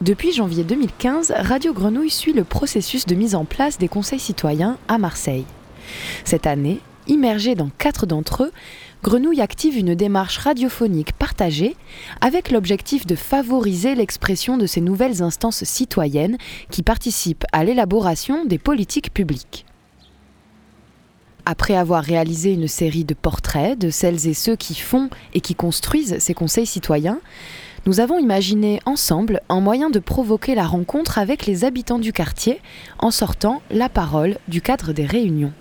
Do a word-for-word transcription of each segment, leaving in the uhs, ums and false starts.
Depuis janvier deux mille quinze, Radio Grenouille suit le processus de mise en place des conseils citoyens à Marseille. Cette année, immergée dans quatre d'entre eux, Grenouille active une démarche radiophonique partagée avec l'objectif de favoriser l'expression de ces nouvelles instances citoyennes qui participent à l'élaboration des politiques publiques. Après avoir réalisé une série de portraits de celles et ceux qui font et qui construisent ces conseils citoyens, nous avons imaginé ensemble un moyen de provoquer la rencontre avec les habitants du quartier en sortant la parole du cadre des réunions.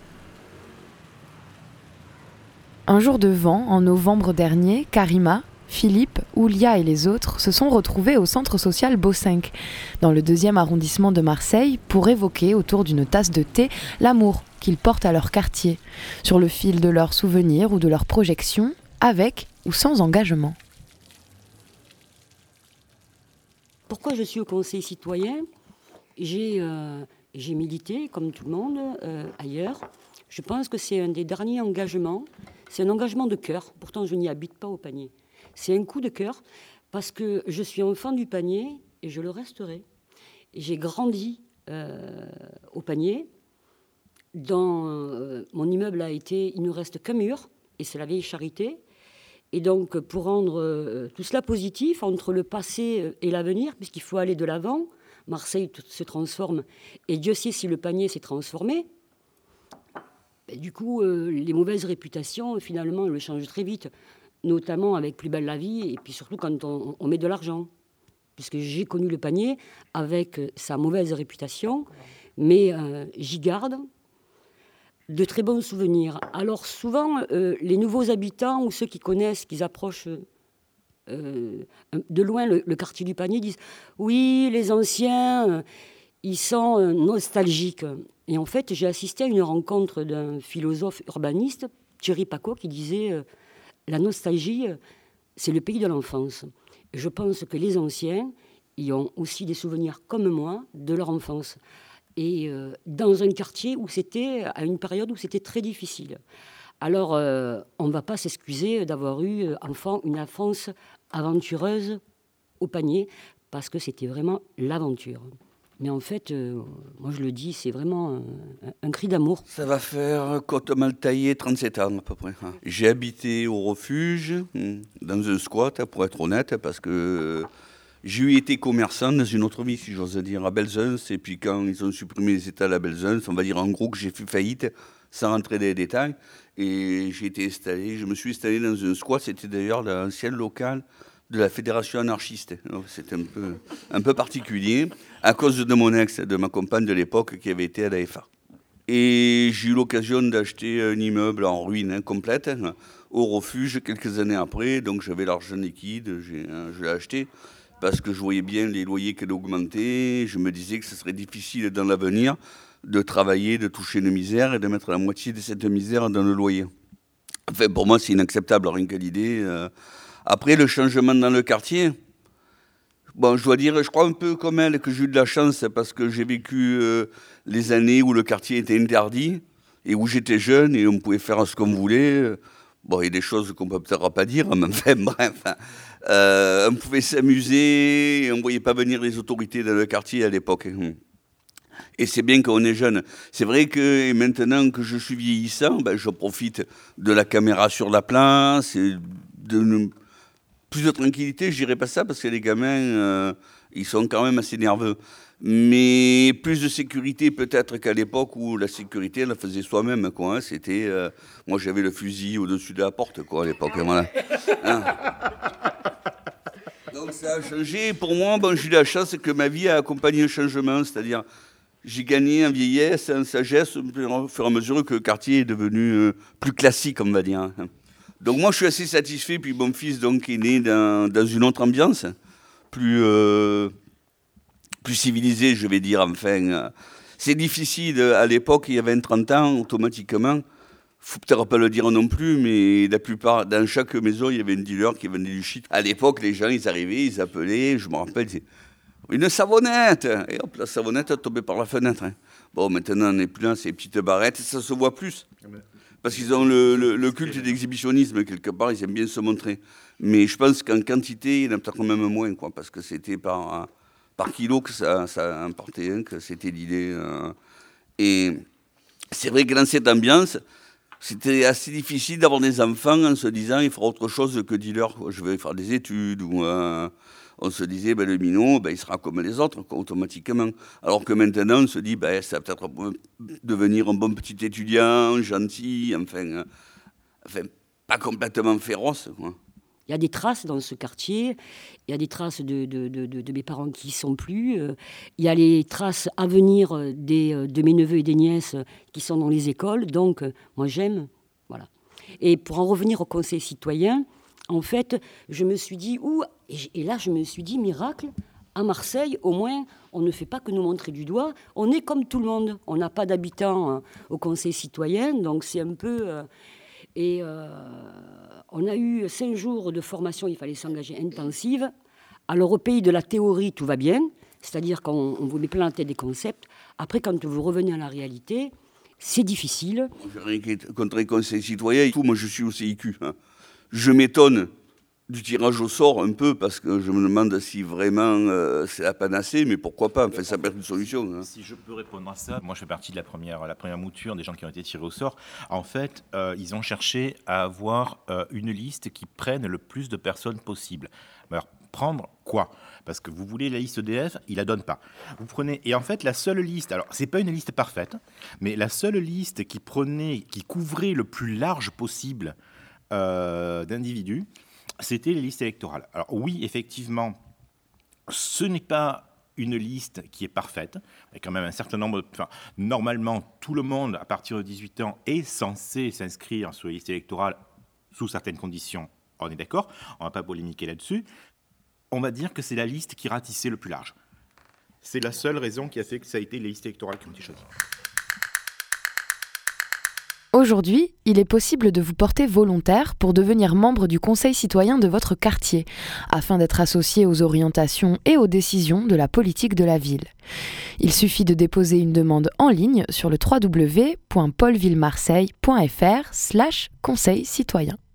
Un jour de vent, en novembre dernier, Karima, Philippe, Oulia et les autres se sont retrouvés au centre social Beau cinq, dans le deuxième arrondissement de Marseille, pour évoquer autour d'une tasse de thé l'amour qu'ils portent à leur quartier, sur le fil de leurs souvenirs ou de leurs projections, avec ou sans engagement. Pourquoi je suis au Conseil citoyen ? J'ai, euh, j'ai milité, comme tout le monde, euh, ailleurs. Je pense que c'est un des derniers engagements. C'est un engagement de cœur. Pourtant, je n'y habite pas au Panier. C'est un coup de cœur parce que je suis enfant du Panier et je le resterai. J'ai grandi euh, au Panier. Dans, euh, mon immeuble a été... Il ne reste qu'un mur et c'est la vieille Charité. Et donc, pour rendre euh, tout cela positif, entre le passé et l'avenir, puisqu'il faut aller de l'avant, Marseille tout se transforme, et Dieu sait si le Panier s'est transformé. Et du coup, euh, les mauvaises réputations, finalement, elles le changent très vite, notamment avec Plus belle la vie, et puis surtout quand on, on met de l'argent. Puisque j'ai connu le Panier avec sa mauvaise réputation, mais euh, j'y garde de très bons souvenirs. Alors souvent, euh, les nouveaux habitants ou ceux qui connaissent, qui approchent euh, de loin le, le quartier du Panier, disent « Oui, les anciens, euh, ils sont euh, nostalgiques ». Et en fait, j'ai assisté à une rencontre d'un philosophe urbaniste, Thierry Paco, qui disait euh, « La nostalgie, euh, c'est le pays de l'enfance ». Je pense que les anciens, ils ont aussi des souvenirs comme moi de leur enfance. Et euh, dans un quartier où c'était, à une période où c'était très difficile. Alors, euh, on ne va pas s'excuser d'avoir eu, euh, enfant, une enfance aventureuse au Panier, parce que c'était vraiment l'aventure. Mais en fait, euh, moi je le dis, c'est vraiment un, un cri d'amour. Ça va faire côte mal taillée, trente-sept ans à peu près. J'ai habité au refuge, dans un squat, pour être honnête, parce que... J'ai eu été commerçant dans une autre vie, si j'ose dire, à Belzunce. Et puis quand ils ont supprimé les étals à Belzunce, on va dire en gros que j'ai fait faillite, sans rentrer dans les détails. Et j'ai été installé, je me suis installé dans un squat. C'était d'ailleurs l'ancien local de la Fédération anarchiste. C'était un peu, un peu particulier, à cause de mon ex, de ma compagne de l'époque, qui avait été à l'A F A. Et j'ai eu l'occasion d'acheter un immeuble en ruine hein, complète, hein, au refuge, quelques années après. Donc j'avais l'argent liquide, j'ai, hein, je l'ai acheté. Parce que je voyais bien les loyers qui allaient augmenter. Je me disais que ce serait difficile dans l'avenir de travailler, de toucher une misère et de mettre la moitié de cette misère dans le loyer. Enfin, pour moi, c'est inacceptable, rien que l'idée. Après, le changement dans le quartier, bon, je dois dire, je crois un peu comme elle que j'ai eu de la chance parce que j'ai vécu euh, les années où le quartier était interdit et où j'étais jeune et on pouvait faire ce qu'on voulait. Bon, il y a des choses qu'on peut peut-être pas dire, mais enfin, bref. Euh, on pouvait s'amuser, et on ne voyait pas venir les autorités dans le quartier à l'époque. Et c'est bien quand on est jeune. C'est vrai que et maintenant que je suis vieillissant, ben, je profite de la caméra sur la place, et de une, plus de tranquillité, je dirais pas ça, parce que les gamins, euh, ils sont quand même assez nerveux. Mais plus de sécurité peut-être qu'à l'époque où la sécurité, on la faisait soi-même, quoi. Hein. C'était, euh, moi j'avais le fusil au-dessus de la porte, quoi, à l'époque. Voilà. Hein. Donc ça a changé. Pour moi, bon, j'ai eu la chance que ma vie a accompagné le changement, c'est-à-dire j'ai gagné en vieillesse, en sagesse, au fur et à mesure que le quartier est devenu euh, plus classique, on va dire. Donc moi, je suis assez satisfait. Puis mon fils donc est né dans, dans une autre ambiance, plus euh, plus civilisée, je vais dire. Enfin, euh, c'est difficile à l'époque, il y a vingt trente ans, automatiquement. Faut peut-être pas le dire non plus, mais la plupart, dans chaque maison, il y avait un dealer qui vendait du shit. À l'époque, les gens, ils arrivaient, ils appelaient, je me rappelle, ils disaient, une savonnette. Et hop, la savonnette tombait par la fenêtre. Hein. Bon, maintenant, on n'est plus là, ces petites barrettes, ça se voit plus. Parce qu'ils ont le, le, le culte d'exhibitionnisme, quelque part, ils aiment bien se montrer. Mais je pense qu'en quantité, il y en a peut-être même moins, quoi, parce que c'était par, par kilo que ça, ça importait, hein, que c'était l'idée. Euh, et c'est vrai que dans cette ambiance, c'était assez difficile d'avoir des enfants en se disant il fera autre chose que dealer, je vais faire des études. Ou euh, on se disait ben, le minot, ben, il sera comme les autres, quoi, automatiquement. Alors que maintenant, on se dit ben, ça va peut-être devenir un bon petit étudiant, gentil, enfin, euh, enfin pas complètement féroce, quoi. Il y a des traces dans ce quartier, il y a des traces de, de, de, de, de mes parents qui n'y sont plus, euh, il y a les traces à venir des, de mes neveux et des nièces qui sont dans les écoles, donc euh, moi j'aime, voilà. Et pour en revenir au conseil citoyen, en fait, je me suis dit, ouh, et, et là je me suis dit, miracle, à Marseille, au moins, on ne fait pas que nous montrer du doigt, on est comme tout le monde, on n'a pas d'habitants euh, au conseil citoyen, donc c'est un peu... Euh, et... Euh, On a eu cinq jours de formation, il fallait s'engager intensive. Alors au pays de la théorie, tout va bien, c'est-à-dire qu'on on vous met plein la tête des concepts. Après, quand vous revenez à la réalité, c'est difficile. Je n'ai rien contre les conseils citoyens, moi je suis au C I Q. Hein. Je m'étonne du tirage au sort un peu, parce que je me demande si vraiment euh, c'est la panacée, mais pourquoi pas, enfin, ça peut être une solution. Hein. Si je peux répondre à ça, moi je fais partie de la première, la première mouture des gens qui ont été tirés au sort. En fait, euh, ils ont cherché à avoir euh, une liste qui prenne le plus de personnes possible. Alors, prendre quoi ? Parce que vous voulez la liste E D F, il la donne pas. Vous prenez, et en fait, la seule liste, alors c'est pas une liste parfaite, mais la seule liste qui prenait, qui couvrait le plus large possible euh, d'individus, c'était les listes électorales. Alors oui, effectivement, ce n'est pas une liste qui est parfaite. Il y a quand même un certain nombre de... Enfin, normalement, tout le monde, à partir de dix-huit ans, est censé s'inscrire sur les listes électorales sous certaines conditions. On est d'accord ? On ne va pas polémiquer là-dessus. On va dire que c'est la liste qui ratissait le plus large. C'est la seule raison qui a fait que ça a été les listes électorales qui ont été choisies. Aujourd'hui, il est possible de vous porter volontaire pour devenir membre du conseil citoyen de votre quartier, afin d'être associé aux orientations et aux décisions de la politique de la ville. Il suffit de déposer une demande en ligne sur le w w w point paul ville marseille point f r slash conseil citoyen.